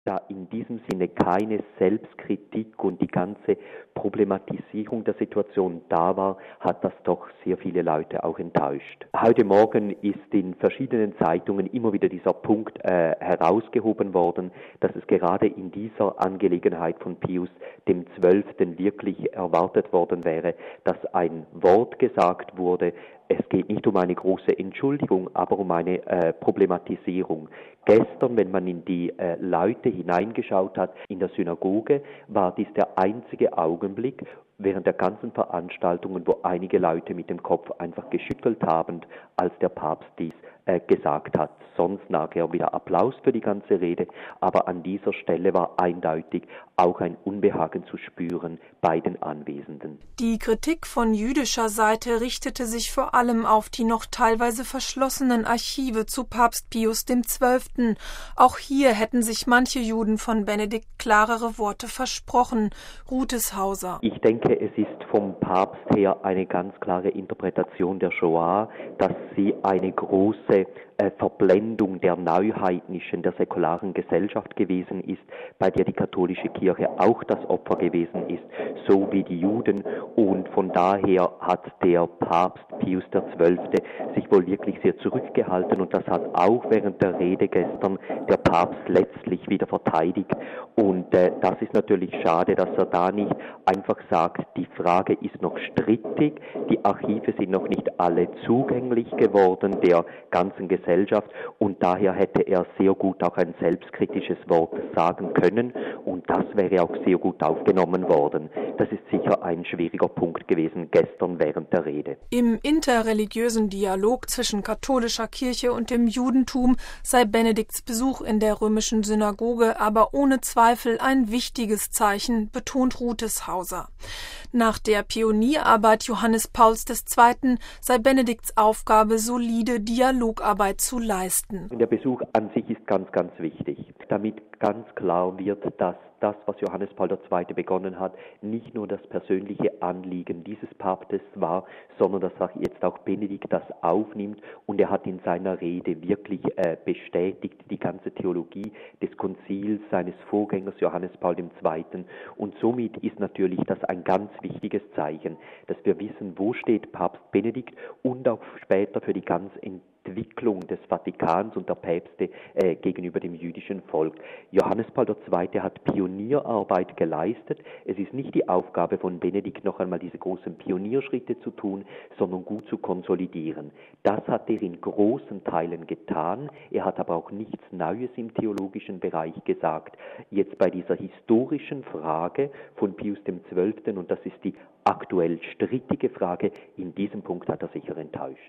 Da in diesem Sinne keine Selbstkritik und die ganze Problematisierung der Situation da war, hat das doch sehr viele Leute auch enttäuscht. Heute Morgen ist in verschiedenen Zeitungen immer wieder dieser Punkt herausgehoben worden, dass es gerade in dieser Angelegenheit von Pius dem XII. Wirklich erwartet worden wäre, dass ein Wort gesagt wurde. Es geht nicht um eine große Entschuldigung, aber um eine Problematisierung. Gestern, wenn man in die Leute hineingeschaut hat in der Synagoge, war dies der einzige Augenblick während der ganzen Veranstaltungen, wo einige Leute mit dem Kopf einfach geschüttelt haben, als der Papst dies gesagt hat. Sonst nachher wieder Applaus für die ganze Rede, aber an dieser Stelle war eindeutig auch ein Unbehagen zu spüren bei den Anwesenden. Die Kritik von jüdischer Seite richtete sich vor allem auf die noch teilweise verschlossenen Archive zu Papst Pius XII. Auch hier hätten sich manche Juden von Benedikt klarere Worte versprochen. Ruteshauser. Ich denke, es ist vom Papst her eine ganz klare Interpretation der Shoah, dass sie eine große Verblendung der neuheidnischen, der säkularen Gesellschaft gewesen ist, bei der die katholische Kirche auch das Opfer gewesen ist, so wie die Juden. Und von daher hat der Papst Pius XII. Sich wohl wirklich sehr zurückgehalten und das hat auch während der Rede gestern der Papst letztlich wieder verteidigt. Und das ist natürlich schade, dass er da nicht einfach sagt, die Frage ist noch strittig, die Archive sind noch nicht alle zugänglich geworden der ganzen Gesellschaft und daher hätte er sehr gut auch ein selbstkritisches Wort sagen können und das wäre auch sehr gut aufgenommen worden. Das ist sicher ein schwieriger Punkt gewesen gestern während der Rede. Im interreligiösen Dialog zwischen katholischer Kirche und dem Judentum sei Benedikts Besuch in der römischen Synagoge aber ohne Zweifel ein wichtiges Zeichen, betont Ruteshauser. Nach der Pionierarbeit Johannes Pauls II. Sei Benedikts Aufgabe, solide Dialogarbeit zu leisten. Der Besuch an sich ist ganz, ganz wichtig, damit ganz klar wird, dass das, was Johannes Paul II. Begonnen hat, nicht nur das persönliche Anliegen dieses Papstes war, sondern dass jetzt auch Benedikt das aufnimmt und er hat in seiner Rede wirklich bestätigt die ganze Theologie des Konzils seines Vorgängers Johannes Paul II. Und somit ist natürlich das ein ganz wichtiges Zeichen, dass wir wissen, wo steht Papst Benedikt und auch später für die ganze Entwicklung des Vatikans und der Päpste gegenüber dem jüdischen Volk. Johannes Paul II. Hat Pionierarbeit geleistet. Es ist nicht die Aufgabe von Benedikt, noch einmal diese großen Pionierschritte zu tun, sondern gut zu konsolidieren. Das hat er in großen Teilen getan. Er hat aber auch nichts Neues im theologischen Bereich gesagt. Jetzt bei dieser historischen Frage von Pius XII., und das ist die aktuell strittige Frage, in diesem Punkt hat er sicher enttäuscht.